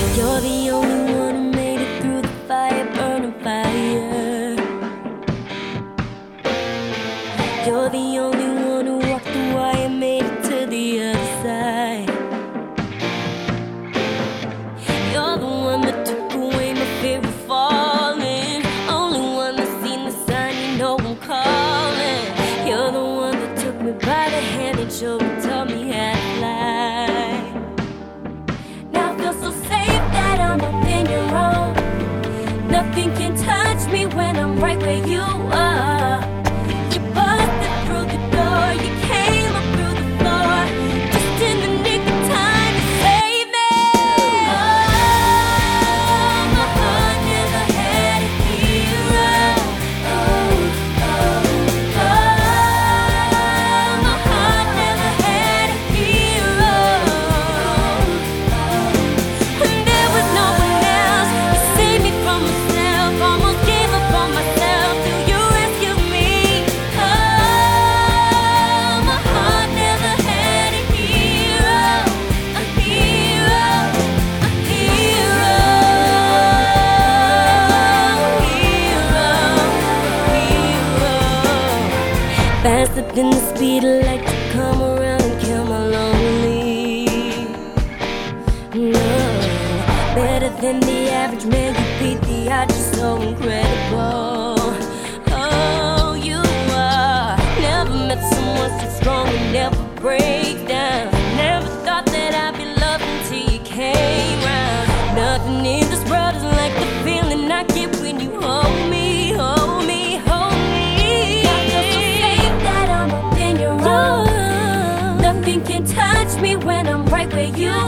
You're the only one who made it through the fire, burning fire. You're the only one who walked the wire, made it to the other side. You're the one that took away my fear of falling. Only one that's seen the sign, you know I'm calling. You're the one that took me by the hand and showed me, taught me how to fly. Now I feel so safe that I'm up in your own. Nothing can touch me when I'm right where you are. You busted through the door, you came up through the floor, just in the nick of time to save me. Oh, my heart never had a hero. Oh, oh, oh, my heart never had a hero. And there was no one else to save me from myself. Almost gave up on myself till you rescued me. Oh, my heart never had a hero, a hero, a hero, hero. Faster than the speed of light to come around and kill my lonely. No, better than the average man, you beat the odds, you're so incredible. Oh, you are. Never met someone so strong and never break down. Never thought that I'd be loved until you came round. Nothing in this world is like the feeling I get when you hold me, hold me, hold me. I feel so safe that I'm up in your own. Nothing can touch me when I'm right where you